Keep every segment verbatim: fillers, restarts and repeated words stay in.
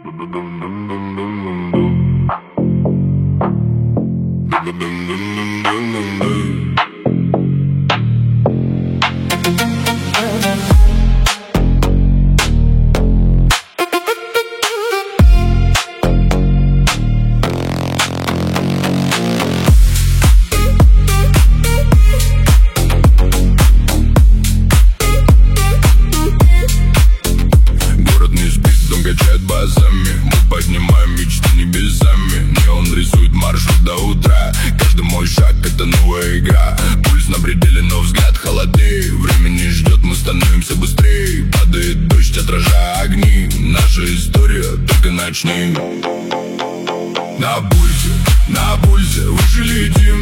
На пульсе, на пульсе выше летим.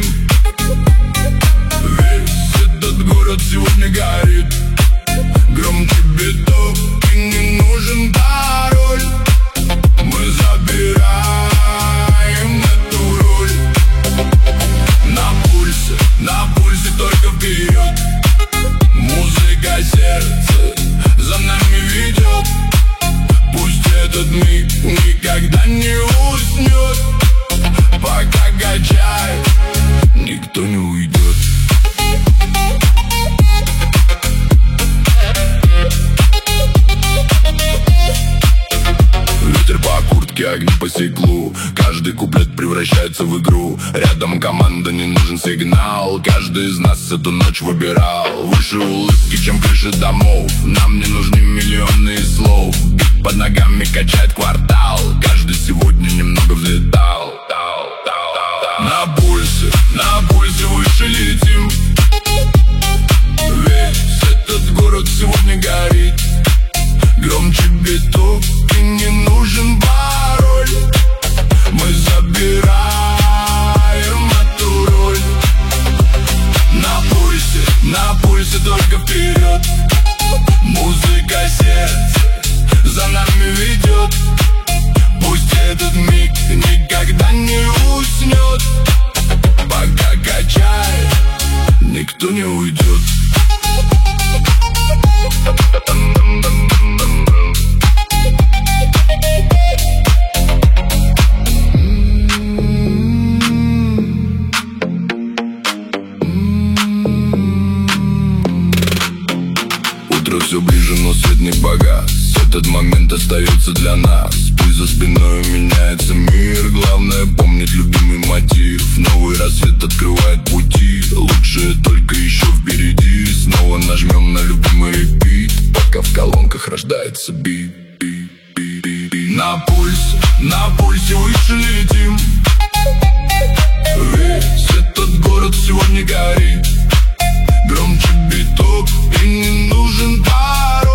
Весь этот город сегодня горит. Громче битов, и не нужен пароль. Мы забираем эту роль. На пульсе, на пульсе только вперед. Музыка сердца за нами ведет. Пусть этот миг никогда не уснет. Пока качает, никто не уйдет. Ветер по куртке, огни по стеклу. Каждый куплет превращается в игру. Рядом команда, не нужен сигнал. Каждый из нас эту ночь выбирал. Выше улыбки, чем крыши домов. Нам не нужны миллионы слов. Бит под ногами качает квартал. Каждый сегодня немного взлетал. На пульсе, на пульсе выше летим. Весь этот город сегодня горит. Громче битов, и не нужен пароль. Мы забираем эту роль. На пульсе, на пульсе только вперед. Музыка сердца за нами ведет. Пусть этот миг никогда не уснет. Пока качает, никто не уйдет. Утро все ближе, но свет не погас. Этот момент остается для нас. Пусть за спиной меняется мир. Главное помнить любимый мотив. Новый рассвет открывает пути. Лучшее только еще впереди. Снова нажмем на любимый репит. Пока в колонках рождается бит. На пульсе, на пульсе выше летим. Весь этот город сегодня горит. Громче битов, и не нужен пароль.